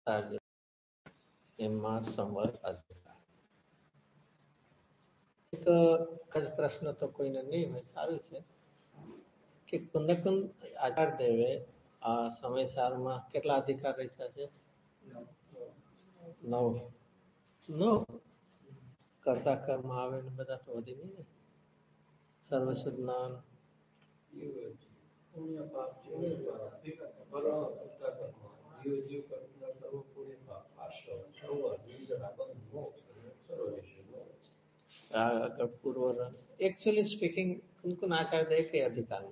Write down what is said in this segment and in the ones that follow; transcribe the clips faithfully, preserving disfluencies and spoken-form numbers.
એમાં સંવર અધિકાર. એક જ પ્રશ્ન તો કોઈને નહીં હોય, સારું છે કે કુંદકુંદ આચાર્ય દેવે આ સમયસારમાં કેટલા અધિકાર રાખ્યા છે? નવ. નવ કરતા કર્મ આવે ને બધા તો વધી નહીં ને. સર્વસ્વ જ્ઞાન, પૂર્વ એકચ્યુઅલી સ્પીકિંગ કુંદકુંદ આચાર્ય એક અધિકાર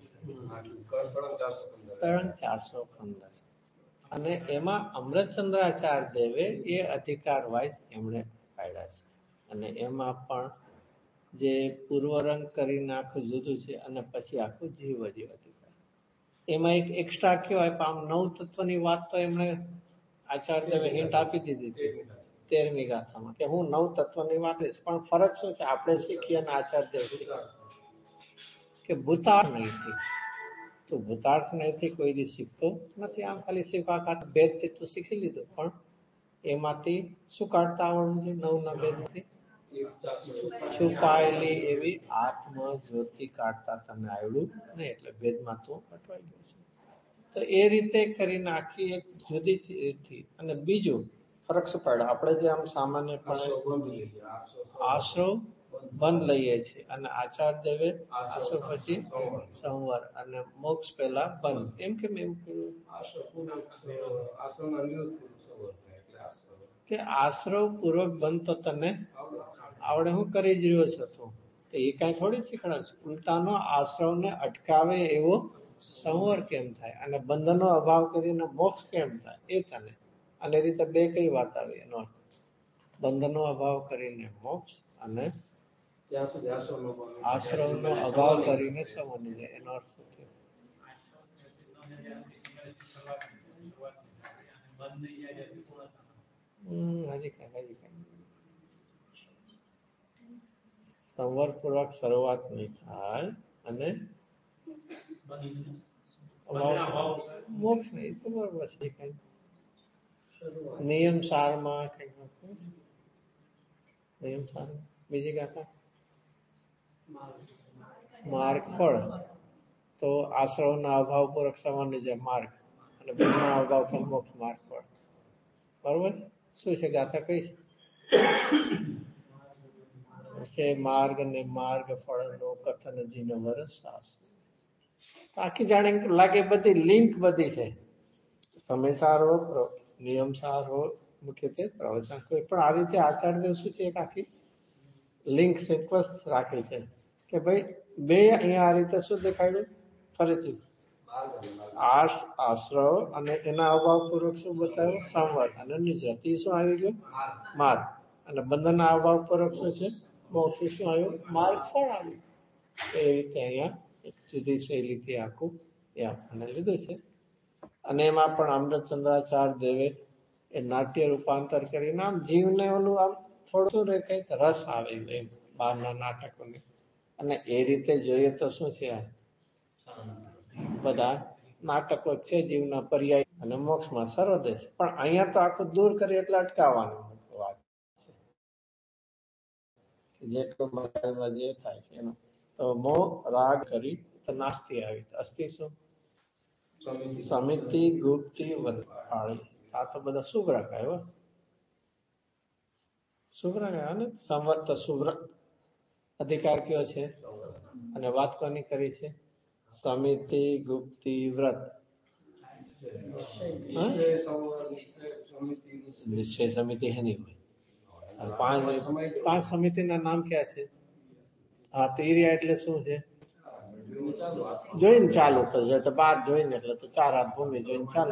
ત્રણ ચારસો પંદર અને એમાં અમૃતચંદ્રાચાર્ય દેવે એ અધિકાર વાઇઝ એમણે પાડ્યા છે. અને એમાં પણ જે પૂર્વરંગ કરીને આખું જુદું છે અને પછી આખું જીવ જીવ અધિકાર. એમાં એક એક્સ્ટ્રા કહેવાય આમ નવ તત્વની વાત તો એમણે આચાર્ય દેવે હિન્ટ આપી દીધી હતી તેરમી ગાથામાં કે હું નવ તત્વની વાત કરીશ. પણ ફરક શું છે આપણે શીખીએ અને આચાર્ય દેવ શીખીએ કે ભૂતાર્થ નહીંથી તો ભૂતાર્થ નહીંથી કોઈ દી શીખતો નથી. આમ ખાલી શીખવા ખાતર ભેદથી તો શીખી લીધું પણ એમાંથી શું કાઢતા આવડવું છે? નવના ભેદથી છુપાયેલી એવી આત્મ જ્યોતિ કાઢતા તમને આવડ્યું નહીં એટલે ભેદમાં તો અટવાઈ ગયું છે. તો એ રીતે કરીને આખી એક જુદી થી. અને બીજું ફરક શું પડે આપણે જે આમ સામાન્યપણે આશ્રવ બંધ લઈએ છીએ અને આચાર્ય દેવે આશ્રવ પછી સંવર અને મોક્ષ પહેલા બંધ એમ કેમ એવું કર્યું કે આશ્રવ પૂર્વક બંધ તો તને આવડે હું કરી જ રહ્યો છો તું તો એ કઈ થોડી શીખડાવ છે. ઉલટાનો આશ્રવને અટકાવે એવો સંવર કેમ થાય અને બંધનનો અભાવ કરીને મોક્ષ કેમ થાય એ તને. અને એ રીતે બે કઈ વાત આવી એનો અર્થ બંધનનો અભાવ કરીને મોક્ષ અને આશ્રવનો અભાવ કરીને સંવરની જાય એનો અર્થ શું થયો? હમ હજી કઈ હજી કઈ સંવર પૂર્વક શરૂઆત નહીં થાય અને મોક્ષ નહીં તો બરોબર છે. કઈ નિયમ સારમાં કઈ નિયમ સાર બીજી ગાથા માર્ગ ફળ તો આશ્રવના અભાવ પૂર્વક સંવરની જે માર્ગ અને બંધના અભાવ પર મોક્ષ માર્ગ ફળ બરોબર. શું છે ગાથા કઈ છે? માર્ગ અને માર્ગ ફળ નો કથન જીનો વરસ આખી જાણે લાગે બધી લિંક બધી છે. સમયસાર હો નિયમ સાર હો મુખ્યત્વે પ્રવચન કોઈ પણ આ રીતે આચાર્ય દેવ શું છે એક આખી લિંક સિક્વન્સ રાખી છે કે ભાઈ બે અહીંયા આ રીતે શું દેખાડ્યું ફરીથી આર્ષ આશ્રવ અને એના અભાવ પૂર્વક શું બતાવ્યું સંવર અને નિજતી શું આવી ગયું માર્ગ અને બંધનના અભાવ પૂર્વક શું છે મોક્ષ શું આવ્યું માર્ગ ફળ આવ્યું. એ રીતે અહીંયા એક જુદી શૈલીથી આખું એ આપણને લીધું છે. અને એમાં પણ અમૃતચંદ્રાચાર્ય દેવે એ નાટ્ય રૂપાંતર કરીને આમ જીવને ઓલું આમ થોડું રે કઈક રસ આવે એમ બહારના નાટકોને. અને એ રીતે જોઈએ તો શું છે બધા નાટકો છે જીવના પર્યાય અને મોક્ષમાં સર્વદેશ. પણ અહીંયા તો આખું દૂર કરી એટલે અટકાવવાનું વાત છે. જેટલું મનમાં જે થાય છે એનો તો મોહ રાગ કરી તો નાસ્તી આવી અસ્થિ શું સમિતિ ગુપ્તિ વરપાળી આ તો બધા શુભ્ર કહેવાય શુભ્ર કહેવાય ને. સંવત શુભ્ર અધિકાર કયો છે અને વાત કોની કરી છે? સમિતિ ગુપ્તિ વ્રત નિશ્ચય સમિતિ હેની હોય પાંચ પાંચ સમિતિના નામ ક્યાં છે? હા તો એરિયા એટલે શું છે જોઈને ચાલુ તો જે તો બાર જોઈને એટલે તો ચાર હાથ ભૂમિ જોઈને ચાલુ.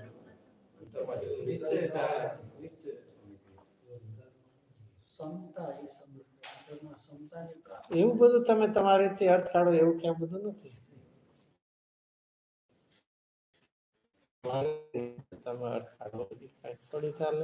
એવું બધું તમે તમારી રીતે અર્થ કાઢો એવું ક્યાં બધું નથી. તમે અર્થ કાઢો થોડી ચાલે.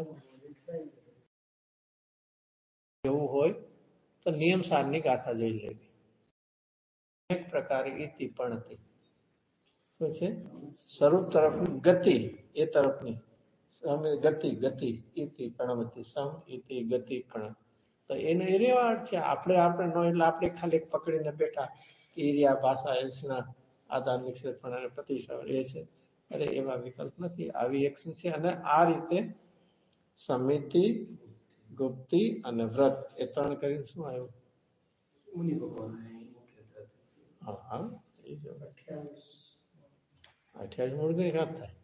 એવું હોય તો નિયમ સારની ગાથા જોઈ લેવી. એક પ્રકારે ઇતિ પણ હતી શું છે સ્વરૂપ તરફની ગતિ એ તરફની સમ ગતિ ગતિ ઇતિ પણવતી સમ ઇતિ ગતિ પણ. તો એનો એ રેવા અર્થ છે. આપણે આપણે નો એટલે આપણે ખાલી પકડીને બેઠા એરિયા ભાષા એસના આધાર નિક્ષેપ પણ અને પ્રતિશ્રવણ એ છે. અરે એવા વિકલ્પ નથી. આવી એક શું છે. અને આ રીતે સમિતિ, ગુપ્તિ અને વ્રત એ ત્રણ કરીને શું આવ્યું? મુનિ ભગવાન. હા હા એ જો અઠ્યાવીસ મૂળ કઈ રાત થાય.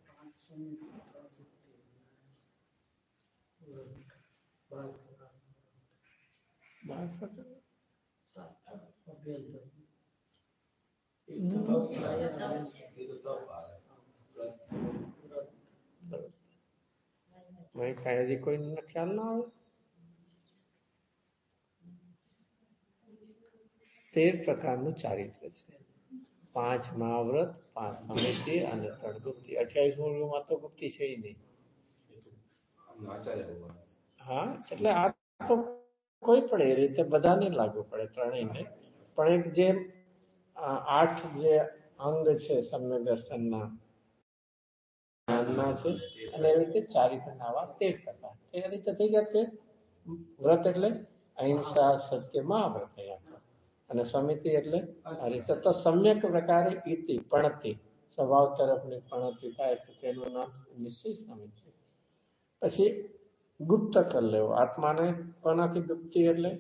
હજી કોઈ ખ્યાલ ના આવે. તેર પ્રકારનું ચારિત્ર છે. પાંચ મહાવ્રત, પાંચ સમિતિ અને ત્રણ ગુપ્તિ. અઠ્યાવીસ મૂળમાં તો ગુપ્તિ છે નહીં. હા એટલે આ તો કોઈ પણ એ રીતે બધાને લાગુ પડે ત્રણેયને. પણ એક જે આઠ જે અંગ છે સમ્યક દર્શનના જ્ઞાનના છે અને એવી રીતે ચારિત્રના આવા તેર પ્રકાર. એ રીતે થઈ ગયા તે વ્રત એટલે અહિંસા, સત્ય, મહાવ્રત થયા. અને સમિતિ એટલે આ રીતે તો સમ્યક પ્રકારે ઇતિ પણતિ સ્વભાવ તરફની પણતિ થાય તો તેનું નામ નિશ્ચય સમિતિ. પછી ગુપ્ત કરી લેવો આત્માને. કોનાથી ગુપ્તિ એટલે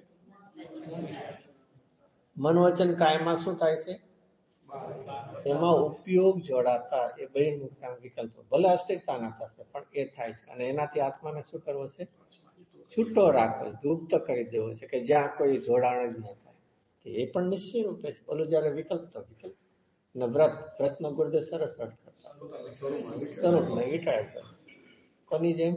મન વચન કાયમાં શું થાય છે? એમાં ઉપયોગ જોડાતા એ બહિર્મુખતા વિકલ્પો ભલે અસ્થિરતાના થશે પણ એ થાય છે. અને એનાથી આત્માને શું કરવો છે? છૂટો રાખવો, ગુપ્ત કરી દેવો છે કે જ્યાં કોઈ જોડાણ જ ન થાય. એ પણ નિશ્ચય રૂપે છે. બોલું જયારે વિકલ્પ તો વિકલ્પ અને વ્રત વ્રતનો ગુરુદેવ સરસ અર્થ કરતા સ્વરૂપને વિટાળ. કોની જેમ?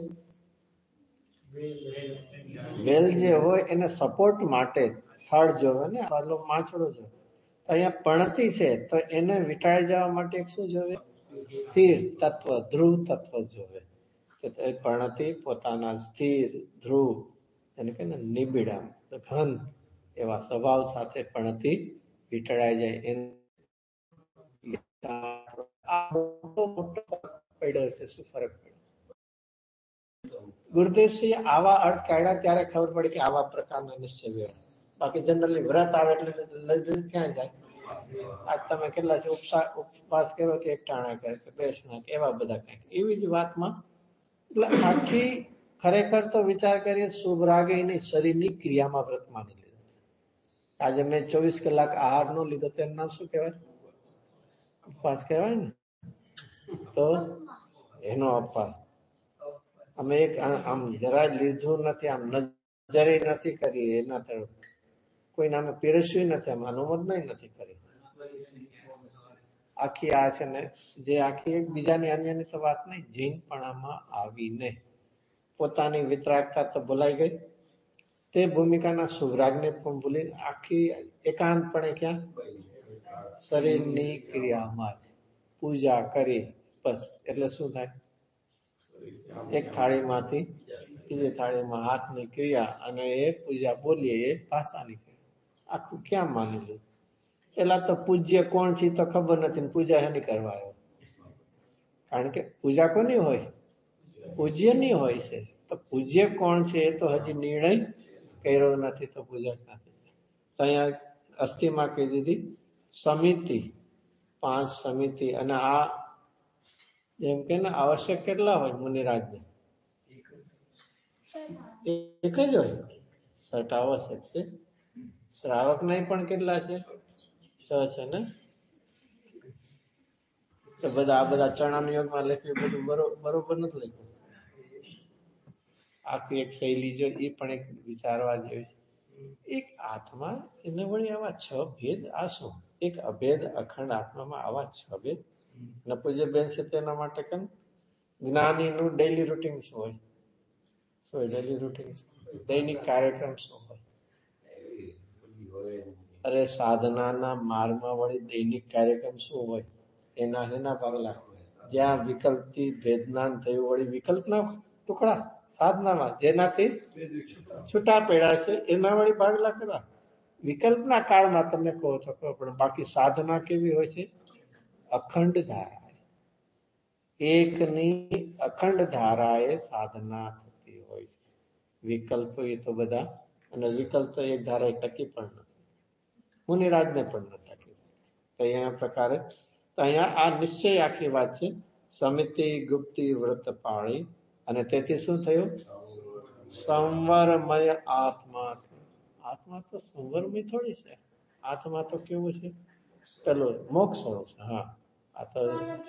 વેલ જે હોય એને સપોર્ટ માટે થડ જોવે ને, માછડો જોવે. તો અહીંયા પણતી છે તો એને વિટાળી જવા માટે શું જોવે? સ્થિર તત્વ, ધ્રુવ તત્વ જોવે. તો પણતી પોતાના સ્થિર ધ્રુવ એને કે ને નિબિડા ઘન એવા સ્વભાવ સાથે પણતી વિટળાઈ જાય. એને પડ્યો છે. શું ફરક પડ્યો? ગુરુદેવસિંહ આવા અર્થ કાઢ્યા ત્યારે ખબર પડી કે આવા પ્રકારના નિશ્ચય વ્યવહાર. બાકી જનરલી વ્રત આવે એટલે ક્યાં જાય? આજ તમે કેટલા છે ઉપવાસ કર્યો કે એક ટાણા કરે કે બેસના કે એવા બધા કંઈક એવી જ વાતમાં. એટલે આખી ખરેખર તો વિચાર કરીએ શુભ રાગીની શરીરની ક્રિયામાં વ્રત માની લીધું. આજે મેં ચોવીસ કલાક આહાર નો લીધો તેનું નામ શું કહેવાય? ઉપવાસ કહેવાય ને. તો એનો અપવાસ અમે એક આમ જરા લીધું નથી, આમ નજરે નથી કરી, એના તરફ કોઈને અમે પીરસ્યું નથી, આમ અનુમોદન નથી કરી. આખી આ છે ને જે આખી એક બીજાની અન્યની તો વાત નહીં, જીનપણામાં આવીને પોતાની વિતરાગતા તો ભૂલાઈ ગઈ. તે ભૂમિકાના સુરાગને પણ ભૂલી આખી એકાંતપણે ક્યાં? શરીરની ક્રિયામાં જ પૂજા કરી બસ. એટલે શું થાય? એક થાળીમાંથી બીજી થાળીમાં હાથની ક્રિયા અને એ પૂજા બોલીએ એ ભાષાની ક્રિયા. આખું ક્યાં માની લે? પેલા તો પૂજ્ય કોણ છે તો ખબર નથી, પૂજા એની કરવા આવ્યો. કારણ કે પૂજા કોની હોય? પૂજ્યની હોય છે. તો પૂજ્ય કોણ છે એ તો હજી નિર્ણય કર્યો નથી, તો પૂજા નથી. તો અહીંયા અસ્થિમાં કહી દીધી સમિતિ, પાંચ સમિતિ. અને આ જેમ કે ને આવશ્યક કેટલા હોય મુનિરાજને? એક જ હોય. છઠ આવશ્યક છે. શ્રાવક નહીં પણ કેટલા છે? છ છે ને. તો બધા આ બધા ચણાના યોગમાં લખ્યું બધું બરોબર નથી લખ્યું. આખી એક શૈલી જો એ પણ એક વિચારવા જેવી છે. એક આત્મા એને વળી આવા છ ભેદ આ શું? એક અભેદ અખંડ આત્મામાં આવા છ ભેદ. અને પૂજ્ય બેન છે તેના માટે કેમ જ્ઞાનીનું ડેઈલી રૂટીન શું હોય? શું હોય ડેઈલી રૂટીન? દૈનિક કાર્યક્રમ શું હોય? અરે સાધનાના માર્ગમાં વળી દૈનિક કાર્યક્રમ શું હોય? એના એના પગલા જ્યાં વિકલ્પથી ભેદનાન થયું વળી વિકલ્પના ટુકડા સાધનામાં જેનાથી છૂટા પડ્યા છે એના વળી ભાગલા ખરા. વિકલ્પના કાળમાં તમે કહો છો પણ બાકી સાધના કેવી હોય છે? અખંડ ધારા. એકની અખંડ ધારાએ સાધના થતી હોય છે. વિકલ્પ એ તો બધા, અને વિકલ્પ તો એક ધારાએ ટકી પણ નથી. મુનિરાજને પણ ન ટકી. તો અહીંયા પ્રકારે તો અહીંયા આ નિશ્ચય આખી વાત છે. સમિતિ ગુપ્તિ વ્રત પાળી, અને તેથી શું થયું? સંવરમય આત્મા. આત્મા તો સંવરમય થોડી છે. આત્મા તો કેવું છે? પેલો મોક્ષ સ્વરૂપ છે. હા, આ તો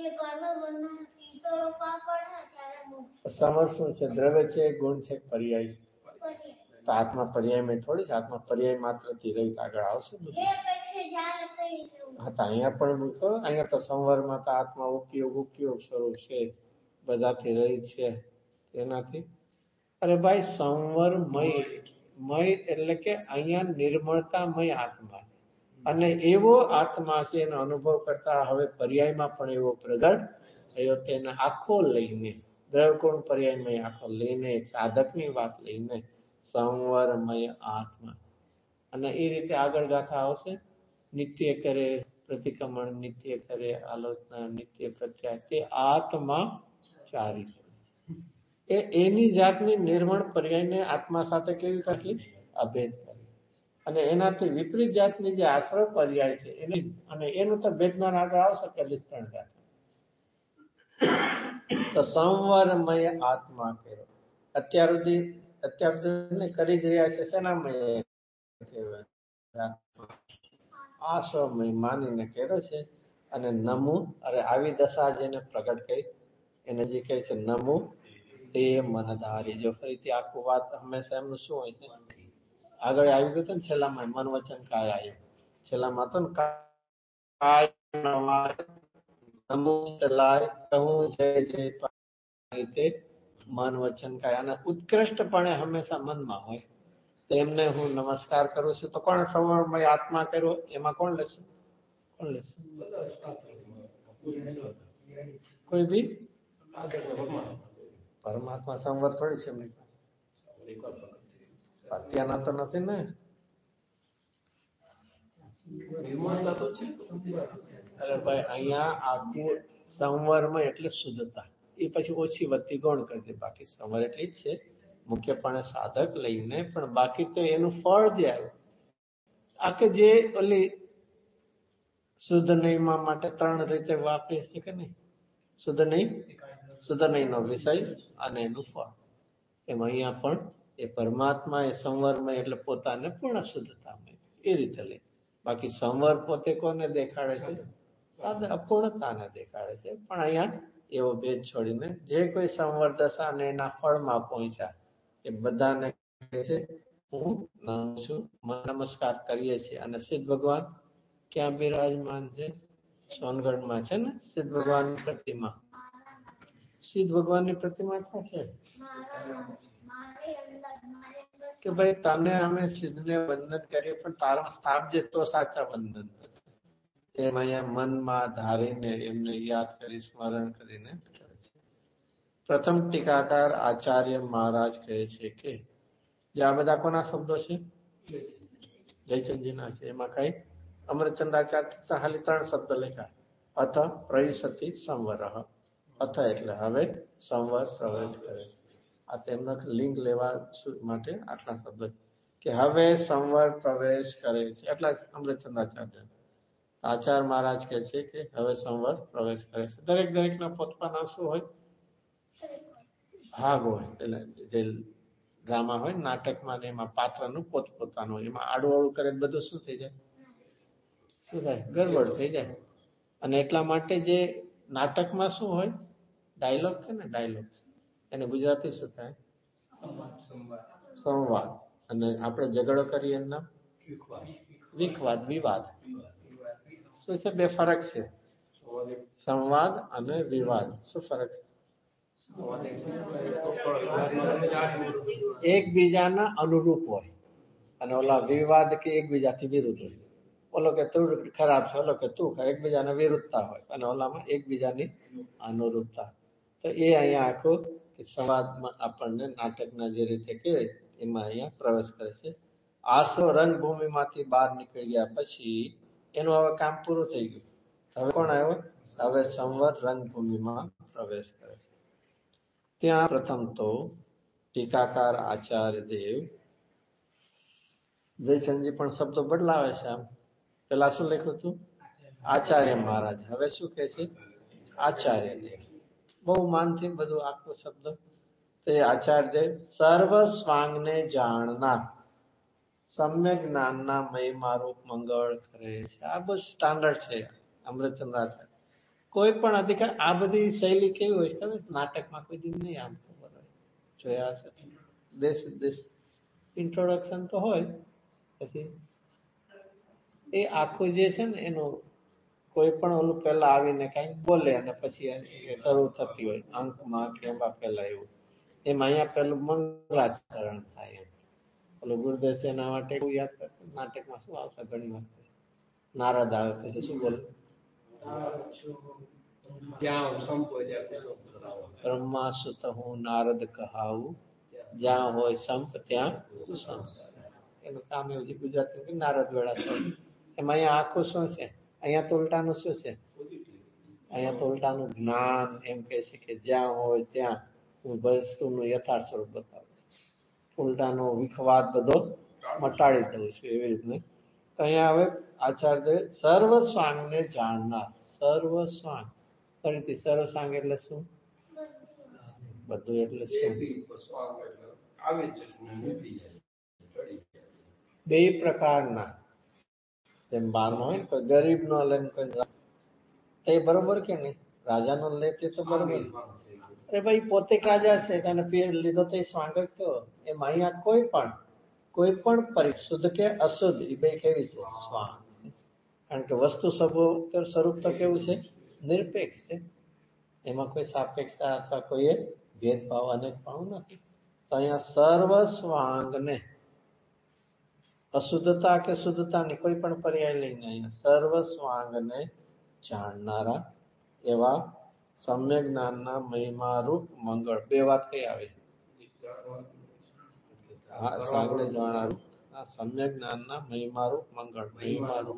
સમર શું છે? દ્રવ્ય છે, ગુણ છે, પર્યાય છે. તો આત્મા પર્યાયમાં થોડી છે. આત્મા પર્યાય માત્ર થી રહીત આગળ આવશે બધું. હા, તો અહીંયા પણ મૂકો. અહીંયા તો સંવરમાં તો આત્મા ઉપયોગ ઉપયોગ સ્વરૂપ છે, બધાથી રહિત છે. એનાથી અરે ભાઈ, સંવરમય મય એટલે કે અહીંયા નિર્મળતામય આત્મા છે. અને એવો આત્મા છે, એનો અનુભવ કરતા હવે પર્યાયમાં પણ એવો પ્રગટ થયો. તેને આખો લઈને દ્રવકોણ પર્યાયમય આખો લઈને સાધકની વાત લઈને સંવરમય આત્મા. અને એ રીતે આગળ ગાથા આવશે. નિત્ય કરે પ્રતિક્રમણ, નિત્ય કરે આલોચના, નિત્ય પ્રત્યાય, તે આત્મા ચારિ. એ એની જાતની નિર્મળ પર્યાયને આત્મા સાથે કેવી કરી? અભેદ કરી. અને એનાથી વિપરીત જાતની જે આશ્રય પર્યાય છે એને, અને એનું તો ભેદમાન આગળ આવશે પહેલી ત્રણ જાત. તો સંવરમય આત્મા કર્યો અત્યાર સુધી અત્યાર સુધી કરી જ રહ્યા છે. શેનામય આશ્રમય માનીને કર્યો છે. અને નમુ, અરે આવી દશા જેને પ્રગટ કરી એને જે કહે છે નમુ તે મનધારી. જો ફરીથી આખું વાત હંમેશા એમનું શું હોય છે? આગળ આવી ગયું હતું ને છેલ્લામાં મન વચન કાય આવ્યું. છેલ્લામાં તો કાય નમો ચલાય કહું જય જય રીતે મન વચન કાય. અને ઉત્કૃષ્ટપણે હંમેશા મનમાં હોય. તેમને હું નમસ્કાર કરું છું. તો કોણ સંવરમય આત્મા કર્યો? એમાં કોણ લેશે? કોણ લેશે? કોઈ બી પરમાત્મા સંવર થોડી છે એમની પાસે. અત્યારના તો નથી ને. અરે ભાઈ, અહીંયા આખું સંવરમાં એટલે શુદ્ધતા. એ પછી ઓછી વધતી ગૌણ કરશે. બાકી સંવર એટલી જ છે, મુખ્યપણે સાધક લઈને. પણ બાકી તો એનું ફળ જે આવ્યું આખે જે ઓલી શુદ્ધ નહીમાં માટે ત્રણ રીતે વાપરી છે કે નહીં? શુદ્ધ નહીં, શુદ્ધ નહીં નો વિષય અને એનું ફળ. એમ અહીંયા પણ એ પરમાત્મા એ સંવરમાં એટલે પોતાને પૂર્ણ શુદ્ધતામાં એ રીતે લે. બાકી સંવર પોતે કોને દેખાડે છે? અપૂર્ણતાને દેખાડે છે. પણ અહીંયા એવો ભેદ છોડીને જે કોઈ સંવર દશા અને એના ફળમાં પહોંચ્યા એ બધાને કહે છે હું છું. નમસ્કાર કરીએ છીએ. અને સિદ્ધ ભગવાન ક્યાં બિરાજમાન છે? સોનગઢમાં છે ને સિદ્ધ ભગવાનની પ્રતિમા. સિદ્ધ ભગવાનની પ્રતિમા ક્યાં છે? કે ભાઈ તને અમે સિદ્ધને વંદન કરીએ, પણ તારા સ્થાપજે તો સાચા વંદન થશે. એમ અહીંયા મનમાં ધારીને એમને યાદ કરી સ્મરણ કરીને કરે છે. પ્રથમ ટીકાકાર આચાર્ય મહારાજ કહે છે કે જે આ બધા કોના શબ્દો છે? જયચંદજીના છે. એમાં કઈ અમરચંદ્રાચાર્ય ખાલી ત્રણ શબ્દ લખ્યા. અથ પ્રવિશતિ સંવર. અથ એટલે હવે સંવર પ્રવેશ કરે છે. આ તેમનો લિંક લેવા માટે આટલા શબ્દ કે હવે સંવર પ્રવેશ કરે છે. એટલા અમૃતચંદ્રાચાર્ય. આચાર્ય મહારાજ કહે છે કે હવે સંવર પ્રવેશ કરે છે. દરેક દરેક ના પોતપાના શું હોય? ભાગ હોય. એટલે જે ડ્રામા હોય નાટકમાં ને એમાં પાત્રનું પોતપોતાનું હોય. એમાં આડું કરે બધું શું થઈ જાય? શું થાય? ગડબડ થઈ જાય. અને એટલા માટે જે નાટકમાં શું હોય? ડાયલોગ છે ને, ડાયલોગ એને ગુજરાતી શું થાય? સંવાદ. અને આપણે ઝઘડો કરીએ એનું નામ વિખવાદ, વિવાદ. શું છે? બે ફરક છે. સંવાદ અને વિવાદ. શું ફરક છે? એકબીજાના અનુરૂપ હોય અને ઓલા વિવાદ કે એકબીજાથી વિરુદ્ધ હોય. ઓલો કે તું ખરાબ છે, ઓલો કે તું ખરાબ. એકબીજાના વિરુદ્ધતા હોય અને ઓલામાં એકબીજાની અનુરૂપતા. તો એ અહીંયા આખું સંવાદમાં આપણને નાટકના જે રીતે કહેવાય એમાં અહીંયા પ્રવેશ કરે છે. આસો રંગભૂમિમાંથી બહાર નીકળી ગયા પછી એનું હવે કામ પૂરું થઈ ગયું. હવે કોણ આવ્યો? હવે સંવર રંગભૂમિમાં પ્રવેશ કરે છે. ત્યાં પ્રથમ તો ટીકાકાર આચાર્ય દેવ જયચંદજી પણ શબ્દો બદલાવે છે. આમ પેલા શું લખ્યું હતું? આચાર્ય મહારાજ. હવે શું કહે છે? આચાર્ય દેવ. બહુ માનથી બધું આખો શબ્દ. તે આચાર્ય દેવ સર્વ સ્વાંગને જાણનાર, સમ્યક જ્ઞાનના મહિમા રૂપ મંગળ કરે છે. આ બસ સ્ટાન્ડર્ડ છે અમૃતચંદ્રાચાર્ય. કોઈ પણ અધિકાર આ બધી શૈલી કેવી હોય ખબર? નાટકમાં કોઈ દી નહીં આમ ખબર હોય, જોયા છે. દેશ દેશ ઇન્ટ્રોડક્શન તો હોય, પછી એ આખું જે છે ને એનું કોઈ પણ ઓલું પહેલા આવીને કઈ બોલે અને પછી શરૂ થતી હોય અંકમાં કે એમાં પહેલા એવું. એમાં અહીંયા પેલું મંગળાચરણ થાય એમ. ઓલું ગુરુદેવ એના માટે એવું યાદ કરતું. નાટકમાં શું આવતા ઘણી વાર નારદ આવે પછી શું બોલે? બ્રહ્મા સુત હું નારદ કહાવું, જ્યાં હોય સંપ ત્યાં કુસંપ. એનું કામ એવું છે. ગુજરાતી નારદ વેળા થયું. એમાં અહીંયા આખું શું છે? અહીંયા તો ઉલટાનું શું છે? અહીંયા તો ઉલટાનું જ્ઞાન એમ કે છે કે જ્યાં હોય ત્યાં હું વસ્તુનું યથાર્થ સ્વરૂપ બતાવું. ઉલટાનો વિખવાદ બધો મટાડી દઉં છું એવી રીતને. તો અહીંયા હવે આચાર્ય સર્વ સ્વાંગને જાણનાર. સર્વ સ્વાંગ ફરીથી સર્વ સ્વાંગ એટલે શું? બધું એટલે શું? બે પ્રકારના. જેમ બારનો હોય ને કોઈ ગરીબ નો લે કોઈ તે બરોબર કે નહીં? રાજા નો લે તે તો બરોબર. અરે ભાઈ પોતે રાજા છે તેને પીર લીધો તો એ સ્વાંગ જ તો. એમ અહીંયા કોઈ પણ કોઈ પણ પરિશુદ્ધ કે અશુદ્ધ એ બે કેવી છે? સ્વાંગ. કારણ કે વસ્તુ સ્વરૂપ તો કેવું છે? નિરપેક્ષ છે. એમાં કોઈ સાપેક્ષતા અથવા કોઈ ભેદભાવ અનેક પણ નથી. તો અહીંયા સર્વ સ્વાંગને અશુદ્ધતા કે શુદ્ધતાની કોઈ પણ પર્યાય લઈને અહીંયા સર્વ સ્વાંગને જાણનારા એવા સમ્યક જ્ઞાનના મહિમારૂપ મંગળ. બે વાત કઈ આવે? હા, સ્વાંગને જાણનારું આ સમ્યક જ્ઞાનના મહિમારૂપ મંગળ. મહિમારૂપ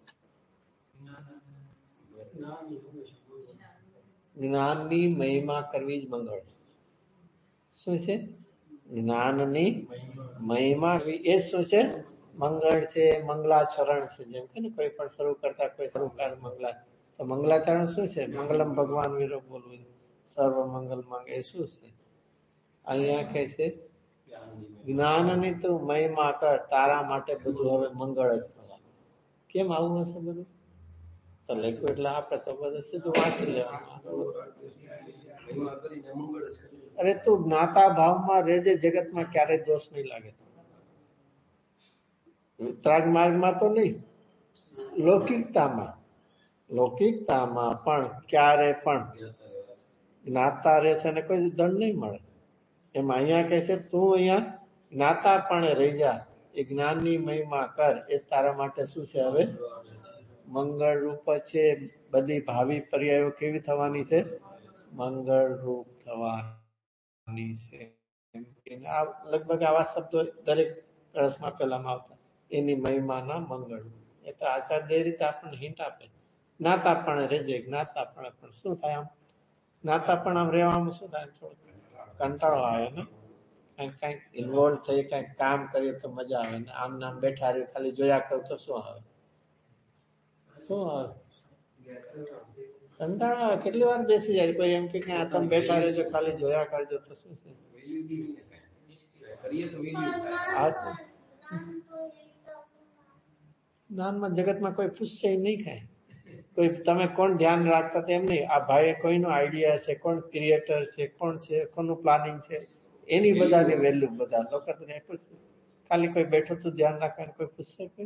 જ્ઞાનની મહિમા કરવી જ મંગળ. શું છે? જ્ઞાનની મહિમા એ શું છે? મંગળ છે. મંગલાચરણ છે. જેમ કે ને કોઈ પણ શરૂ કરતા કોઈ શરૂ કર મંગલા, તો મંગલાચરણ શું છે? મંગલમ ભગવાન વીરો બોલવું, સર્વ મંગલ માંગ. એ શું છે? અહીંયા કહે છે જ્ઞાનની તું મહિમા કર, તારા માટે બધું હવે મંગળ જ થવાનું. કેમ આવું હશે બધું? તો લખ્યું એટલે આપણે તો બધું સીધું વાંચી લેવાનું. અરે તું જ્ઞાતા ભાવમાં રહેજે, જગતમાં ક્યારેય દોષ નહીં લાગે. વિતરાગ માર્ગમાં તો નહીં, લૌકિકતામાં લૌકિકતામાં પણ ક્યારે પણ જ્ઞાતા રહે છે અને કોઈ દંડ નહીં મળે. એમ અહીંયા કહે છે તું અહીંયા જ્ઞાતા પણ રહી જા, એ જ્ઞાનની મહિમા કર. એ તારા માટે શું છે? હવે મંગળ રૂપ છે. બધી ભાવિ પર્યાયો કેવી થવાની છે? મંગળ રૂપ થવાની છે. આ લગભગ આવા શબ્દો દરેક રસમાં પેલામાં આવતા. એની મહિમાના મંગળ. એ તો આચાર્ય એ રીતે આપણને હિન્ટ આપે. જ્ઞાતા પણ રહેજે. જ્ઞાતા પણ પણ શું થાય? આમ જ્ઞાતા પણ આમ રહેવામાં શું થાય? થોડું કંટાળો આવે ને. કઈક કઈક ઇન્વોલ્વ થઈ કઈક કામ કરીએ તો મજા આવે ને. આમ નામ બેઠા રહ્યું ખાલી જોયા કરું તો શું આવે? શું આવે? કંટાળો આવે. કેટલી વાર બેસી જાય. કોઈ એમ કે આ તમે બેઠા રહેજો ખાલી જોયા કરજો તો શું છે? જ્ઞાનમાં જગતમાં કોઈ પૂછશે નહીં કાંઈ. કોઈ તમે કોણ ધ્યાન રાખતા તેમ નહીં. આ ભાઈ કોઈનો આઈડિયા છે, કોણ ક્રિએટર છે, કોણ છે, કોનું પ્લાનિંગ છે, એની બધાની વેલ્યુ બધા લોકો તો નહીં પૂછશે. ખાલી કોઈ બેઠું તું ધ્યાન રાખવાનું કોઈ પૂછશે કોઈ?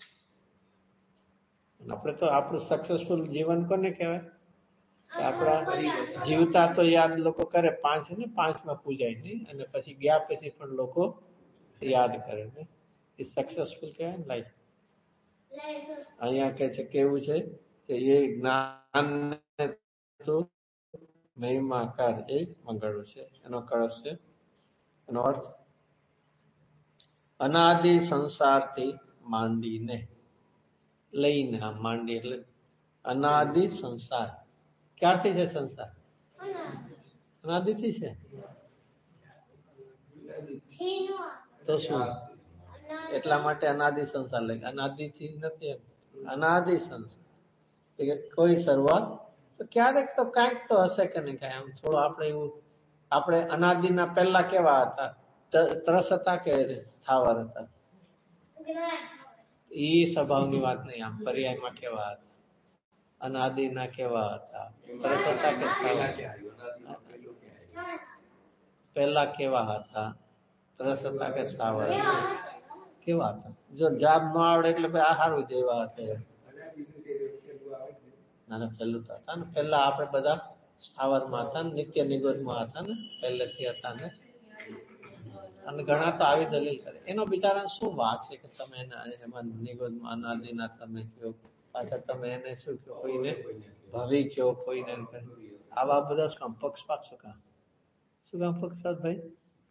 આપણે તો આપણું સક્સેસફુલ જીવન કોને કહેવાય? આપણા જીવતા તો યાદ લોકો કરે, પાંચ ને પાંચમાં પૂજાય નહીં, અને પછી ગયા પછી પણ લોકો યાદ કરે ને. એ સક્સેસફુલ કહેવાય ને લાઈફ. અહીંયા કે છે કેવું છે કે એ જ્ઞાન મહિમા કર, એ મંગળ છે. એનો કળશ છે. એનો અર્થ અનાદિ સંસારથી માંડીને લઈને, આ માંડી એટલે અનાદિ સંસાર. ક્યારથી છે સંસાર? અનાદિથી છે તો શું? એટલા માટે અનાદિ સંસાર લઈ અનાદિથી નથી એમ. અનાદિ સંસાર કે કોઈ શરૂઆત તો ક્યારેક તો કાંઈક તો હશે કે નહીં કાંઈ. આમ થોડું આપણે એવું આપણે અનાદિના પહેલા કેવા હતા? તરસ હતા કે સ્થાવર હતા? ઈ સ્વભાવની વાત નહીં. આમ પર્યાયમાં કેવા હતા? અનાદિના કેવા હતા? તરસ હતા કે સ્થાવર? પહેલા કેવા હતા? તરસ હતા કે સ્થાવર? કેવા હતા? જો જવાબ ન આવડે એટલે ભાઈ આ સારું જેવા હતા. ના ના પેલું તો હતા ને. પેલા આપણે બધા સ્થાવરમાં હતા ને, નિત્ય નિગોદમાં હતા ને, પહેલેથી હતા ને. અને ઘણા તો આવી દલીલ કરે. એનો બિચારાને શું વાંક છે કે તમે એમાં નિગોદમાં અનાદિના તમે કયો, પાછા તમે એને શું કહો, કોઈને ભવિ કયો, કોઈને આવા બધા કામ પક્ષપાત શું કામ? શું કામ પક્ષપાત ભાઈ?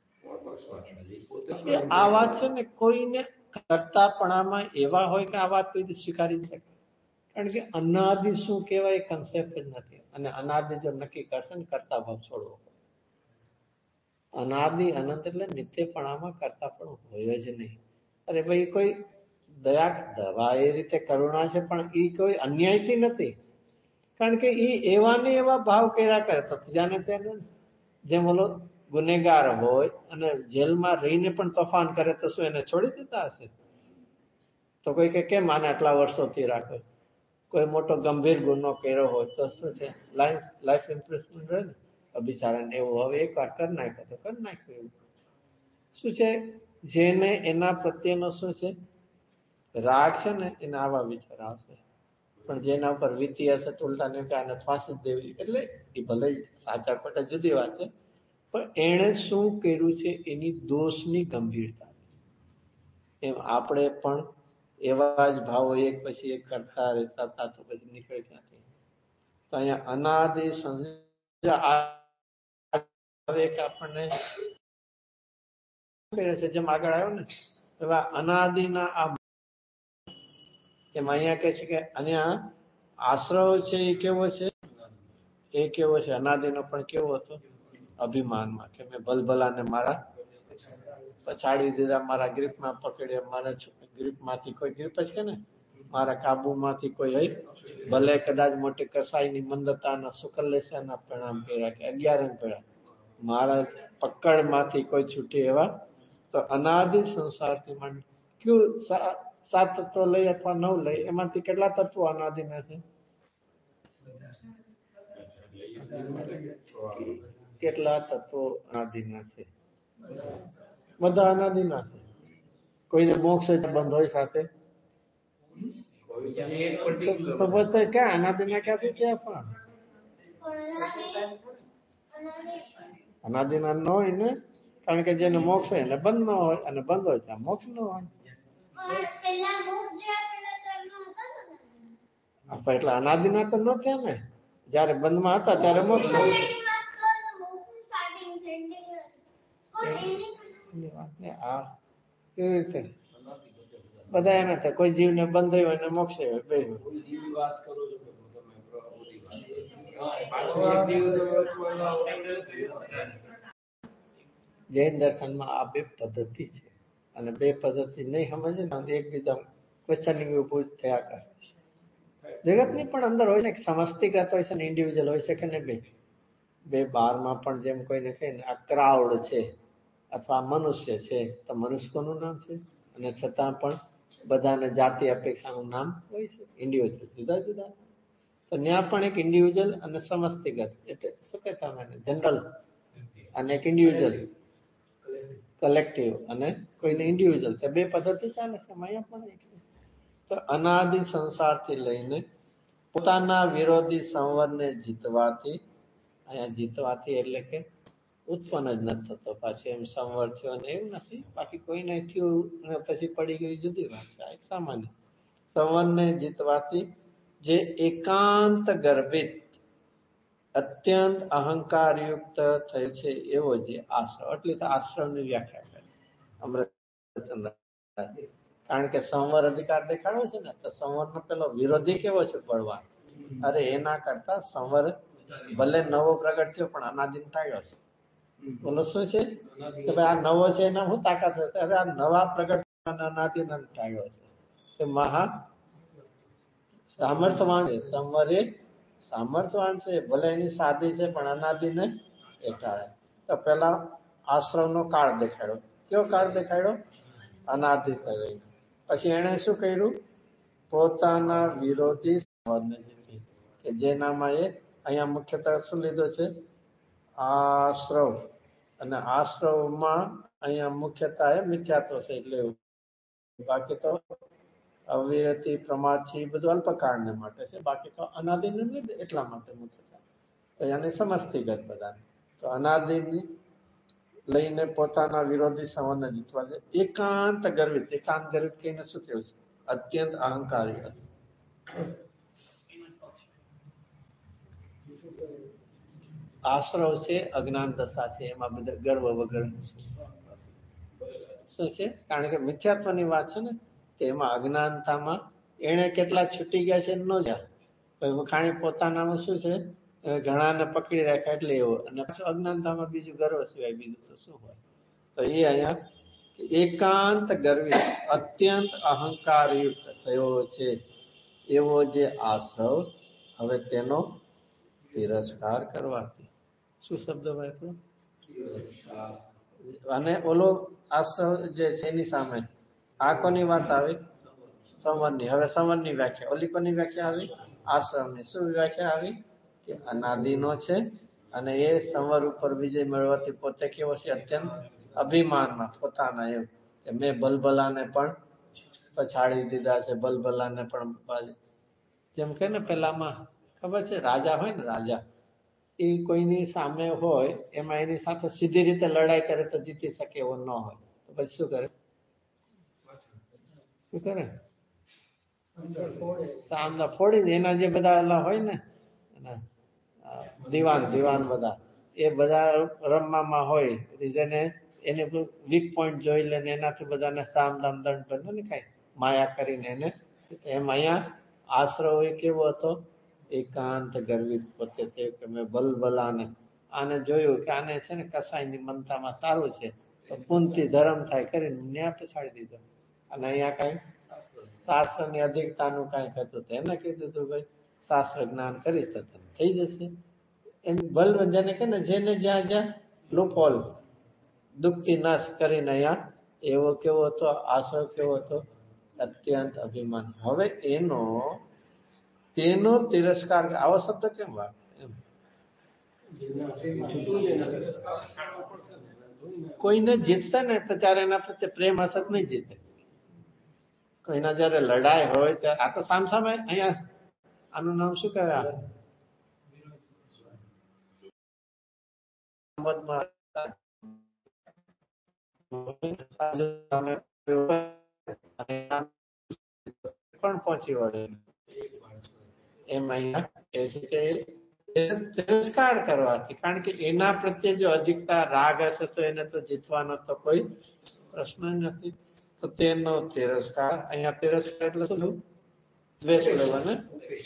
આ વાત છે ને કોઈને કરતાપણામાં એવા હોય કે આ વાત કોઈ સ્વીકારી શકે. કારણ કે અનાદિ શું કહેવાય કન્સેપ્ટ જ નથી. અને અનાદિ જો નક્કી કરશે ને કરતા ભાવ છોડવો. અનાદિ અનંત એટલે નિત્યપણામાં કરતા પણ હોય જ નહીં. અરે ભાઈ કોઈ દયા દવા એ રીતે કરુણા છે પણ એ કોઈ અન્યાયથી નથી. કારણ કે એ એવા ને એવા ભાવ કર્યા કરે તો જાને તેને જેમ ઓલો ગુનેગાર હોય અને જેલમાં રહીને પણ તોફાન કરે તો શું એને છોડી દેતા હશે? તો કોઈ કે કેમ આને આટલા વર્ષોથી રાખો? કોઈ મોટો ગંભીર ગુનો કર્યો હોય તો શું છે લાઈફ લાઈફ ઇમ્પ્રેસમેન્ટ રહે ને. બિચારાને એવું હવે એક વાર કરી નાખ્યો તો કરી નાખ્યો. એવું શું છે જેને એના પ્રત્યેનો શું છે રાગ છે ને એને આવા વિચાર આવશે. પણ જેના ઉપર વીતી હશે તો ઉલટા ને આને ફાંસી જ દેવી. એટલે એ ભલે સાચા ખોટા જુદી વાત છે પણ એણે શું કર્યું છે એની દોષની ગંભીરતા. એમ આપણે પણ એવા જ ભાવો એક પછી એક કરતા રહેતા હતા તો પછી નીકળી ક્યાંથી? તો અહીંયા અનાદિ સંજ્ઞા આપણને જેમ આગળ આવ્યો ને એવા અનાદિના આ એમ અહીંયા કે છે કે અહીંયા આશ્રવ છે એ કેવો છે? એ કેવો છે? અનાદિનો પણ કેવો હતો? અભિમાનમાં કે મેં ભલભલાને મારા પછાડી દીધા, મારા ગ્રીપમાં પકડ્યા, મારા ગ્રીપમાંથી કોઈ ગ્રીપ જ કે ને મારા કાબુમાંથી કોઈ હોય ભલે કદાચ મોટી કસાઈની મંદતાના સુકલ્લેશના પરિણામ કર્યા કે અગિયાર કર્યા, મારા પકડમાંથી કોઈ છૂટે એવા. તો અનાદિ સંસારથી માંડી કયું સાત તત્વો લઈ અથવા નવ લઈ એમાંથી કેટલા તત્વો અનાદિના છે? કેટલા તત્વો અનાદિના છે? બધા અનાદિના છે. કોઈને મોક્ષ બંધ હોય સાથે તો બધા ક્યાં અનાદિના ક્યાંથી ક્યાં? પણ અનાદિના ન હોય ને. કારણ કે જેને મોક્ષ હોય એને બંધ ન હોય અને બંધ હોય ત્યાં મોક્ષ ન હોય. એટલે અનાદિના તો ન થયા ને. જયારે બંધમાં હતા ત્યારે મોક્ષ આ કેવી રીતે બધા એના થાય. કોઈ જીવને બંધ હોય અને મોક્ષ હોય બે વાત કરો છો. જૈન દર્શનમાં આ બે પદ્ધતિ છે અને બે પદ્ધતિ નહીં સમજે ને એકબીજા ક્વેશ્ચનિંગ ઉભું થયા કરશે. જગતની પણ અંદર હોય ને સમષ્ટિગત હોય છે ને ઇન્ડિવિજ્યુઅલ હોય છે કે ને બે બે બારમાં પણ જેમ કોઈને કહે ને આ ક્રાઉડ છે અથવા મનુષ્ય છે તો મનુષ્ય કોનું નામ છે? અને છતાં પણ બધાને જાતિ અપેક્ષાનું નામ હોય છે ઇન્ડિવિજ્યુઅલ જુદા જુદા. તો ત્યાં પણ એક ઇન્ડિવિજ્યુઅલ અને સમષ્ટિગત એટલે શું કહેતા મને જનરલ અને એક ઇન્ડિવિજ્યુઅલ કલેક્ટિવ અને કોઈને ઇન્ડિવિજ્યુઅલ તે બે પદ્ધતિ ચાલે છે. અહીંયા પણ એક છે. તો અનાદિ સંસારથી લઈને પોતાના વિરોધી સંવરને જીતવાથી, અહીંયા જીતવાથી એટલે કે ઉત્પન્ન જ નથી થતો પાછી એમ સંવર થયો ને એવું નથી. બાકી કોઈને થયું પછી પડી ગયું જુદી વાત છે. એક સામાન્ય સંવરને જીતવાથી જે એકાંત ગર્ભિત અત્યંત અહંકારયુક્ત થયો છે એવો જે આશ્રવ. એટલે તો આશ્રવની વ્યાખ્યા કરી અમૃતચંદ્ર. કારણ કે સંવર અધિકાર દેખાડો છે ને તો સંવરનો પેલો વિરોધી કેવો છે? બળવાન. અરે એના કરતા સંવર ભલે નવો પ્રગટ થયો પણ અનાદિ ટાળ્યો છે. બોલો શું છે કે ભાઈ આ નવો છે એના શું તાકાત છે? અરે આ નવા પ્રગટ અનાદિ ટાળ્યો છે. તે મહા સામર્થવાન છે. સંવર એ સામર્થવાન છે. ભલે એની સાદી છે પણ અનાદિને એ ટાળે. તો પેલા આશ્રમનો કાળ દેખાડ્યો. કયો કાળ દેખાડ્યો? અનાદિ કહ્યો. પછી એને શું કર્યું? પોતાના વિરોધી સંવાદને જીતી. કે જેનામાં એ અહીંયા મુખ્યતઃ શું લીધો છે? આશ્રવ. અને આશ્રવમાં અહીંયા મુખ્યતઃ એ મિથ્યાત્વ છે એટલે બાકી તો અવિરતિ પ્રમાદ છે એ બધું અલ્પકાળને માટે છે. બાકી તો અનાદિને એટલા માટે મુખ્યતઃ તો એને સમસ્તીગત બધા. તો અનાદિની લઈને પોતાના વિરોધી સંવાદને જીતવા છે. એકાંત ગર્વિત. એકાંત ગર્વિત કહીને શું થયું છે? અત્યંત અહંકારી હતું. આશ્રવ છે અજ્ઞાન દશા છે એમાં બધા ગર્વ વગર શું છે? કારણ કે મિથ્યાત્વની વાત છે ને તેમાં અજ્ઞાનતામાં એને કેટલા છૂટી ગયા છે ન જાય. વખાણી પોતાનામાં શું છે? ઘણાને પકડી રાખ્યા એટલે એવો. અને પાછું અજ્ઞાનતામાં બીજું ગર્વ સિવાય બીજું તો શું હોય? તો એ અહીંયા એકાંત ગર્વિત અત્યંત અહંકારયુક્ત થયો છે એવો જે આશ્રવ હવે તેનો તિરસ્કાર કરવાથી શું શબ્દ વાપર્યો? અને ઓલો આશ્રવ જે છે એની સામે આ કોની વાત આવી? સંવરની. હવે સંવરની વ્યાખ્યા. ઓલી કોની વ્યાખ્યા આવી? આશ્રમની. શું વ્યાખ્યા આવી? કે અનાદિનો છે અને એ સંવર ઉપર વિજય મેળવવાથી પોતે કેવો છે? અત્યંત અભિમાનમાં પોતાના એમ કે મેં બલબલાને પણ પછાડી દીધા છે. બલબલાને પણ જેમ કે ને પેલામાં ખબર છે રાજા હોય ને રાજા એ કોઈની સામે હોય એમાં એની સાથે સીધી રીતે લડાઈ કરે તો જીતી શકે એવો ન હોય તો પછી શું કરે? શું કરે? સામના ફોડીને એના જે બધા હોય ને દિવાન દિવાન બધા એ બધા રમવામાં હોય જેને એને વીક પોઈન્ટ જોઈ લે ને એનાથી બધાને સામ દામ દંડ બંધ ને કઈ માયા કરીને એને એમ અહીંયા આશ્રવ એ કેવો હતો? એકાંત ગર્વિત પોતે તે કે મેં બલબલાને આને જોયું કે આને છે ને કસાઈની મનતામાં સારું છે તો પુનથી ધર્મ થાય કરીને ન્યાય પછાડી દીધો. અને અહીંયા કઈ શાસ્ત્રની અધિકતાનું કઈક હતું તો એને કીધું હતું ભાઈ શાસ્ત્ર જ્ઞાન કરીશ તો થઈ જશે. એમ બલ જેને કે ને જેને જ્યાં જ્યાં લૂપહોલ દુઃખથી નાશ કરીને અહીંયા એવો કેવો હતો? આશ્રવ કેવો હતો? અત્યંત અભિમાન. હવે એનો તેનો તિરસ્કાર. આવો શબ્દ કેમ વાત? કોઈને જીતશે ને તો ત્યારે એના પ્રત્યે પ્રેમ હશે નહીં જીતે. કોઈના જયારે લડાઈ હોય ત્યારે આ તો સામસામે અહીંયા આનું નામ શું કહેવાય? પણ પહોંચી વળે એમ અહીંયા એ છે કે તિરસ્કાર કરવાથી. કારણ કે એના પ્રત્યે જો અધિકતા રાગ હશે તો એને તો જીતવાનો તો કોઈ પ્રશ્ન જ નથી. તો તેનો તિરસ્કાર. અહીંયા તિરસ્કાર એટલે શું? દ્વેષ લેવો ને.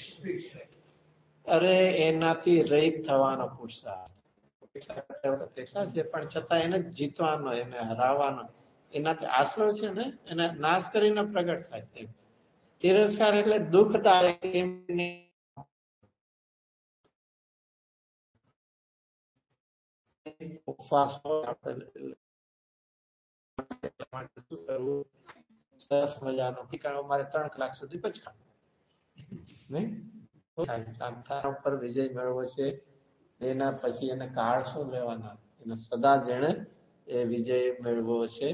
અરે એનાથી રહિત થવાનો પુરુષાર્થ છે પણ છતાં એને જીતવાનો એને હરાવવાનો એનાથી આશ્રવ છે ને એને નાશ કરીને પ્રગટ થાય છે. તિરસ્કાર એટલે દુઃખદાયક ઉપવાસ સરસ મજાનો અમારે ત્રણ કલાક સુધી પચકા નહીં ઉપર વિજય મેળવો છે. એના પછી એને કાળ શું લેવાના? એને સદા જેણે એ વિજય મેળવો છે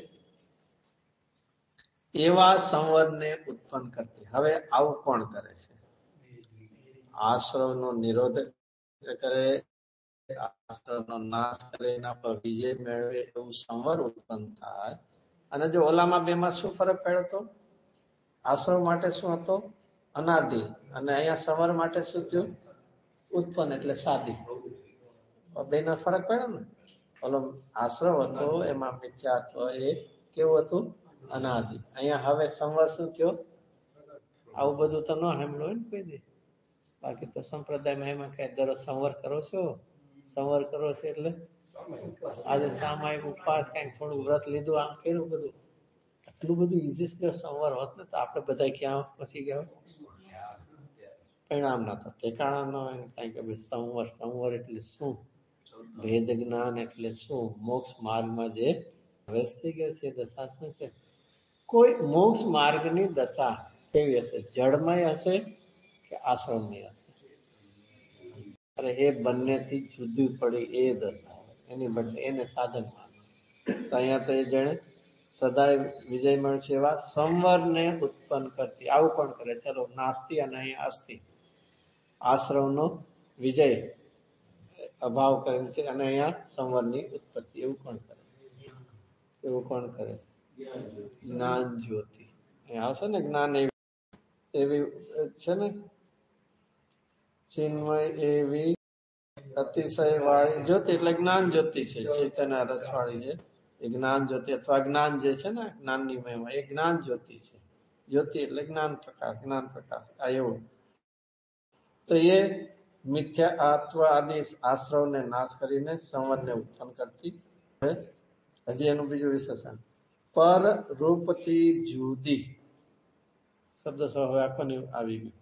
એવા સંવરને ઉત્પન્ન કરતી. હવે આવું કોણ કરે છે? આશ્રવનો નિરોધ કરે, આશ્રવનો નાશ કરે, એના પર વિજય મેળવે એવું સંવર ઉત્પન્ન થાય. અને જો ઓલામાં બેમાં શું ફરક પડ્યો હતો? આશ્રવ માટે શું હતો? અનાદિ. અને અહીંયા સંવર માટે શું થયું? ઉત્પન્ન એટલે સાદી. બેનો ફરક પડ્યો ને. ઓલો આશ્રવ હતો એમાં મિથ્યાત્વ એ કેવું હતું? અનાદિ. અહીંયા હવે સંવર શું થયો? આવું બધું તો ન સાંભળ્યું હોય ને કોઈ દી. બાકી તો સંપ્રદાયમાં એમાં કઈ દરરોજ સંવર કરો છો, સંવર કરો છો એટલે આજે સામાયિક ઉપવાસ કઈક થોડું વ્રત લીધું, આમ કર્યું બધું, આટલું બધું ઇઝી સંવર હોત ને તો આપણે બધા ક્યાં પછી ગયા પરિણામ ના થતા, ઠેકાણા ન હોય કઈ કે ભાઈ સંવર, સંવર એટલે શું, ભેદ જ્ઞાન એટલે શું, મોક્ષ માર્ગમાં જે પ્રવેશ થઈ ગયો છે દશા શું છે. કોઈ મોક્ષ માર્ગની દશા કેવી હશે, જળમય હશે કે આશ્રમની હશે, અને એ બંનેથી જુદી પડી એ દશા એની બદલે એને સાધન માને. તો અહીંયા તો એ જેણે સદાય વિજય મળશે એવા સંવરને ઉત્પન્ન કરતી આવું પણ કરે. ચલો નાસ્તિ અને અહીંયા અસ્તિ, આશ્રમનો વિજય અભાવ કરે અને અહીંયા સંવરની ઉત્પત્તિ એવું કોણ કરે, એવું કોણ કરે, જ્ઞાન જ્યોતિ. અહીંયા આવશે ને જ્ઞાન એવી એવી છે ને ચિન્મય એવી અતિશય વાળી જ્યોતિ એટલે જ્ઞાન જ્યોતિ છે, ચૈતન્ય રસ વાળી છે એ જ્ઞાન જ્યોતિ અથવા જ્ઞાન જે છે ને જ્ઞાનની મહિમા એ જ્ઞાન જ્યોતિ છે. જ્યોતિ એટલે જ્ઞાન પ્રકાશ, જ્ઞાન પ્રકાશ આ એવું. તો એ મિથ્યા આત્વ આદિ આશ્રવને નાશ કરીને સંવરને ઉત્પન્ન કરતી. હજી એનું બીજું વિશેષણ પર રૂપથી જુદી શબ્દ સો હવે આખોની આવી ગયું.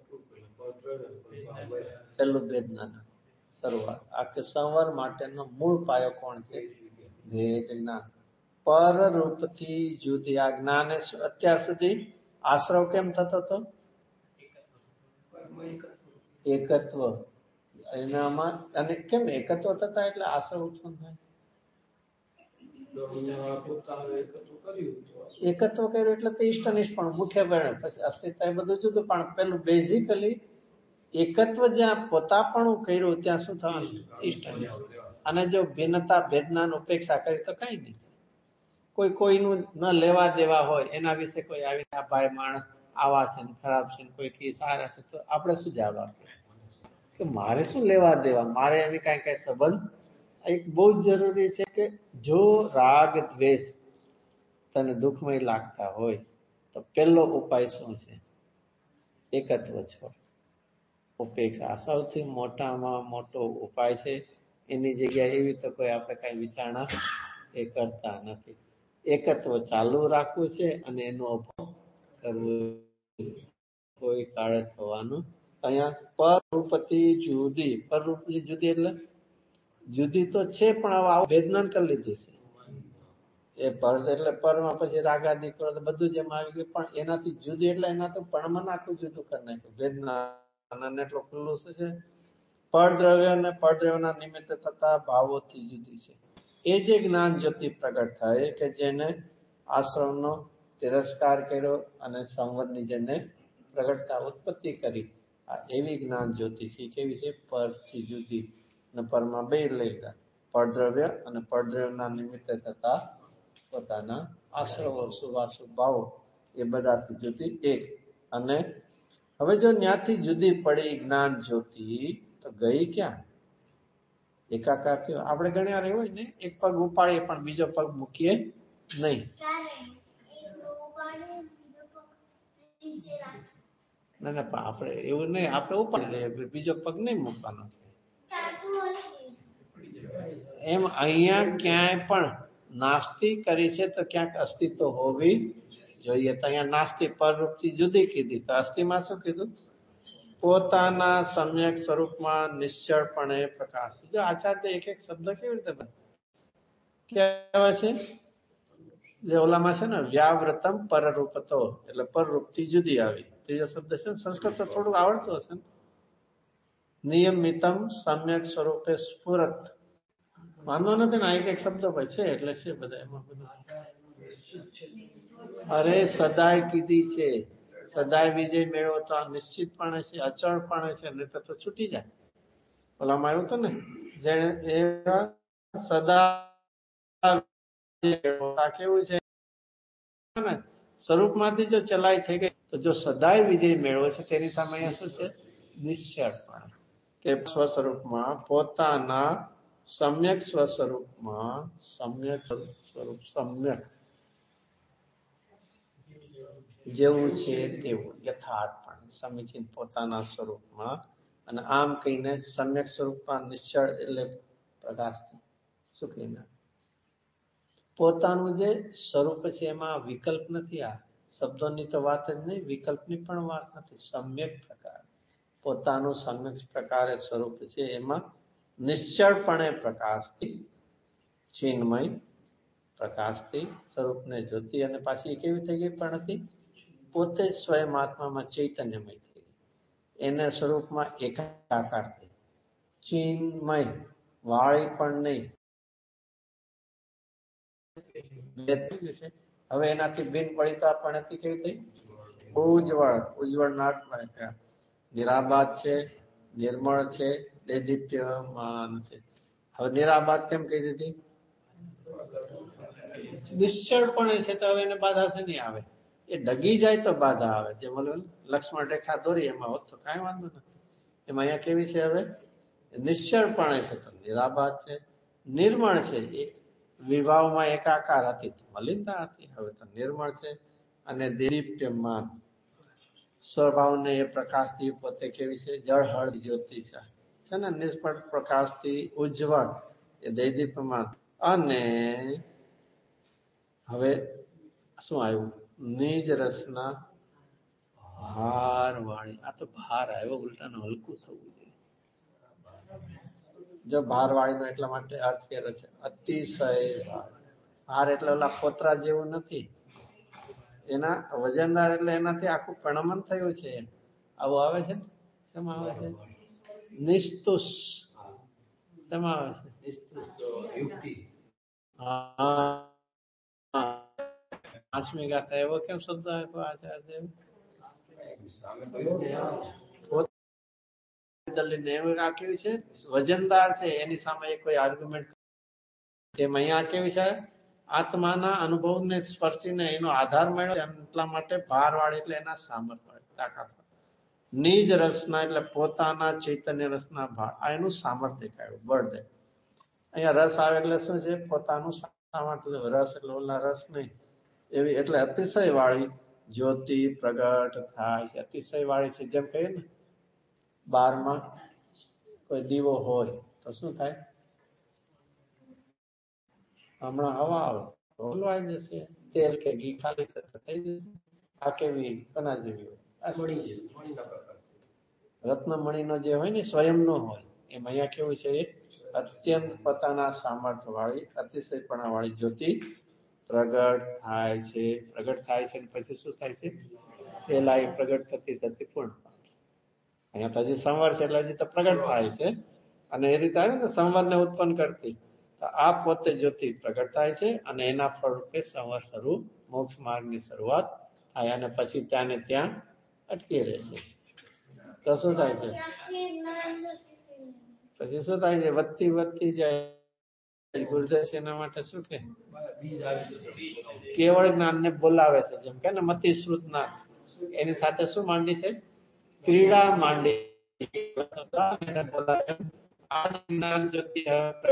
પેલું ભેદ જ્ઞાન શરૂઆત, આખે સંવર માટેનો મૂળ પાયો કોણ છે, ભેદ જ્ઞાન. પર રૂપથી જુદી આ જ્ઞાને અત્યાર સુધી આશ્રવ કેમ થતો હતો, એકત્વ. એનામાં અને કેમ એકત્વ થતા એટલે આશ્રવ ઉત્પન્ન થાય, એકત્વ કર્યું એટલે તો ઇષ્ટ અનિષ્ટ પણ મુખ્ય પરિણામ, પછી અસ્તિત્વ એ બધું જુદું, પણ પેલું બેઝિકલી એકત્વ જ્યાં પોતાપણું કર્યું ત્યાં શું થવાનું, ઇષ્ટ અનિષ્ટ. અને જો ભિન્નતા ભેદનાન ઉપેક્ષા કરી તો કઈ નહીં, કોઈ કોઈનું ન લેવા દેવા હોય એના વિશે કોઈ આવી આ ભાઈ માણસ આવા છે ને ખરાબ છે ને કોઈ કી સારા છે, તો આપણે શું જવાબ આપીએ કે મારે શું લેવા દેવા, મારે એની કઈ કઈ સંબંધ. એક બહુ જ જરૂરી છે કે જો રાગ દ્વેષ તને દુઃખમય લાગતા હોય તો પહેલો ઉપાય શું છે, એકત્વ છોડ, ઉપેક્ષા સૌથી મોટામાં મોટો ઉપાય છે. એની જગ્યાએ એવી તો કોઈ આપણે કઈ વિચારણા એ કરતા નથી. એકત્વ ચાલુ રાખવું છે અને એનો અભાવ કરવો કોઈ કાળે થવાનું. અહીંયા પરરૂપતિ જુદી, પરરૂપતિ જુદી એટલે જુદી તો છે પણ હવે આવું ભેદનાન કરી લીધું છે. એ પર એટલે પરમાં પછી રાગાદી કરો તો બધું જેમ આવી ગયું, પણ એનાથી જુદી એટલે એના તો પણમાં આખું જુદું કરી નાખ્યું. ભેદનાન એટલું ખુલ્લું છે. પરદ્રવ્ય અને પરદ્રવ્યના નિમિત્તે થતા ભાવોથી જુદી છે. એ જે જ્ઞાન જ્યોતિ પ્રગટ થાય કે જેને આશ્રમનો તિરસ્કાર કર્યો અને સંવરની જેને પ્રગટતા ઉત્પત્તિ કરી, આ એવી જ્ઞાન જ્યોતિ છે. કેવી છે, પરથી જુદી અને પરમાં બે લઈ ગયા, પરદ્રવ્ય અને પરદ્રવ્યના નિમિત્તે થતા પોતાના આશ્રવો શુભાશુભ ભાવો એ બધાથી જુદી એક. અને હવે જો ત્યાંથી જુદી પડી જ્ઞાન જ્યોતિ તો ગઈ ક્યાં, એકાકાર થયો. આપણે ઘણી વાર એવું હોય ને એક પગ ઉપાડીએ પણ બીજો પગ મૂકીએ નહીં. ના ના પણ આપણે એવું નહીં, આપણે ઉપાડી લઈએ બીજો પગ નહીં મૂકવાનો. એમ અહીંયા ક્યાંય પણ નાસ્તિ કરી છે તો ક્યાંક અસ્તિત્વ હોવી જોઈએ. તો અહીંયા નાસ્તિ પરરૂપથી જુદી કીધી, તો અસ્થિમાં શું કીધું, પોતાના સમ્યક સ્વરૂપમાં નિશ્ચળપણે પ્રકાશ. જો આચાર્ય એક એક શબ્દ કેવી રીતે કહેવાય છે, જે ઓલામાં છે ને વ્યાવ્રતમ પરરૂપતો એટલે પરરૂપથી જુદી આવી. ત્રીજો શબ્દ છે સંસ્કૃત તો થોડું આવડતું હશે ને, નિયમિતમ સમ્યક સ્વરૂપે સ્ફુરત. વાંધો નથી ને, એક એક શબ્દો ભાઈ છે એટલે છે બધા એમાં બધું. અરે સદાય કીધી છે, સદાય વિજય મેળવો તો આ નિશ્ચિતપણે છે, અચળપણે છે, નહીં તો છૂટી જાય. ઓલામાં આવ્યું હતું ને, જેને સદા કેવું છે ને સ્વરૂપમાંથી જો ચલાય થઈ ગઈ, તો જો સદાય વિજય મેળવે છે તેની સામે અહીંયા શું છે, નિશ્ચળપણે કે સ્વસ્વરૂપમાં પોતાના સમ્યક સ્વસ્વરૂપમાં સમ્યક સ્વરૂપ સમ્યક જેવું છે તેવું યથાર્થપણે સમીચીન પોતાના સ્વરૂપમાં, અને આમ કહીને સમ્યક સ્વરૂપમાં નિશ્ચળ એટલે પ્રકાશથી શું કહીને પોતાનું જે સ્વરૂપ છે એમાં વિકલ્પ નથી. આ શબ્દોની તો વાત જ નહીં, વિકલ્પની પણ વાત નથી. સમ્યક પ્રકાર પોતાનું સમ્યક પ્રકારે સ્વરૂપ છે એમાં નિશ્ચળપણે પ્રકાશથી ચિન્મય પ્રકાશથી સ્વરૂપને જોતી, અને પાછી કેવી થઈ ગઈ પ્રણતિ પોતે જ સ્વયં આત્મામાં ચૈતન્યમય થઈ ગઈ, એના સ્વરૂપમાં એકાકાર થઈ ચિન્મય વાળી પણ નહીં. હવે એનાથી બિન પડિતા પ્રણતિ કેવી થઈ ઉજ્જવળ ઉજ્જવળ નાટ નિરાબાદ છે, નિર્મળ છે, દેદીપ્યમાન છે. હવે નિરાબાદ કેમ કહી દીધી? નિશ્ચળપણે છે તો હવે એને બાધા છે નહીં આવે. એ ડગી જાય તો બાધા આવે. જે બોલો લક્ષ્મણ રેખા દોરી એમાં હોત તો કાંઈ વાંધો નથી. એમાં અહીંયા કેવી છે? હવે નિશ્ચળપણે છે તો નિરાબાદ છે, નિર્મળ છે એ વિભાવમાં એકાકાર હતી તો મલિનતા હતી, હવે તો નિર્મળ છે, અને દીપ્યમાન સ્વભાવને એ પ્રકાશથી પોતે કેવી છે જળહળ જ્યોતિ છે ને નિષ્ફળ પ્રકાશથી ઉજ્જવળ એ દૈદીપ્યમાન. અને હવે શું આવ્યું? નિજ રસના ભાર વાળી. આ તો ભાર આવ્યો, ઉલટાનું હલકું થવું જોઈએ. જો ભાર વાળીનો એટલા માટે અર્થ કર્યો છે અતિશય ભાર. ભાર એટલે ઓલા પોતરા જેવું નથી, એના વજનદાર એટલે એનાથી આખું પ્રણમન થયું છે. આવું આવે છે. શેમાં આવે છે? નિસ્તુષ. શેમાં આવે છે? યુક્તિ. હા, પાંચમી ગાથા એવો કેમ શબ્દ આપ્યો આચાર્ય? કેવી છે? વજનદાર છે, એની સામે કોઈ આર્ગ્યુમેન્ટ. તેમ અહીંયા કેવી છે? આત્માના અનુભવને સ્પર્શીને એનો આધાર મળ્યો, એટલા માટે ભાર વાળી એટલે એના સામર્થ્ય તાકાત. નિજ રસના એટલે પોતાના ચૈતન્ય રસના ભાર, આ એનું સામર્થ્ય દેખાયું, બળ દે. અહીંયા રસ આવે એટલે શું છે? પોતાનું સામર્થ્ય. રસ એટલે ઓલા રસ નહીં એવી, એટલે અતિશય વાળી જ્યોતિ પ્રગટ થાય છે. અતિશય વાળી છે, જેમ કહીએ ને બારમાં કોઈ દીવો હોય તો શું થાય? હમણાં હવા આવે ઓલવાઈ જશે, તેલ કે ઘી ખાલી થઈ જશે. આ કેવી કના જેવી હોય? રત્નમણીનો જે હોય ને સ્વયંનો હોય, એમ અહીંયા કેવું છે? અત્યંત પોતાના સામર્થ્ય વાળી અતિશયપણા વાળી જ્યોતિ પ્રગટ થાય છે. પ્રગટ થાય છે પછી શું થાય છે? પેલા એ પ્રગટ થતી થતી પૂર્ણ. અહીંયા તો હજી સંવર છે એટલે હજી તો પ્રગટ થાય છે, અને એ રીતે આવે ને સંવરને ઉત્પન્ન કરતી. તો આ પોતે જ્યોતિ પ્રગટ થાય છે, અને એના ફળ રૂપે સંવર શરૂ મોક્ષ માર્ગની શરૂઆત થાય, અને પછી ત્યાં ને ત્યાં અટકી રહે છે. તો શું થાય છે? પછી શું થાય છે? વધતી વધતી જાય. ગુરુદાસ એના માટે શું કે કેવળ જ્ઞાનને બોલાવે છે, જેમ કે ને મતિ શ્રુત ના એની સાથે શું માંડી છે? ક્રીડા માંડી. આ જ્ઞાન જ્યોતિ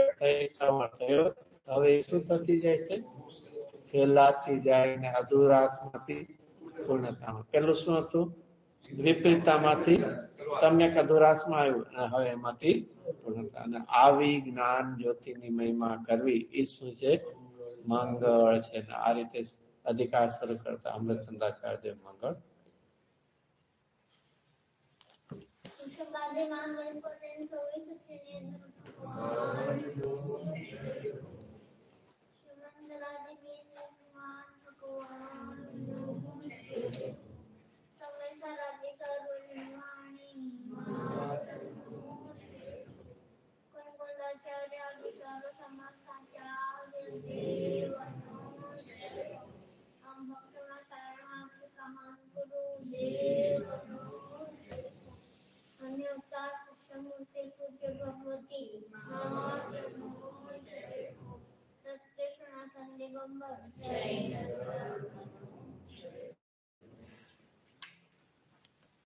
હવે શું થતી જાય છે? ફેલાતી જાય ને અધુરાશમાંથી પૂર્ણતામાં. પેલું શું હતું? વિપરીતતામાંથી સમ્યક અધુરાશમાં આવ્યું, અને હવે એમાંથી પૂર્ણતા. અને આવી જ્ઞાન જ્યોતિની મહિમા કરવી એ શું છે? મંગળ છે. આ રીતે અધિકાર શરૂ કરતા અમૃતચંદ્રાચાર્ય મંગળ.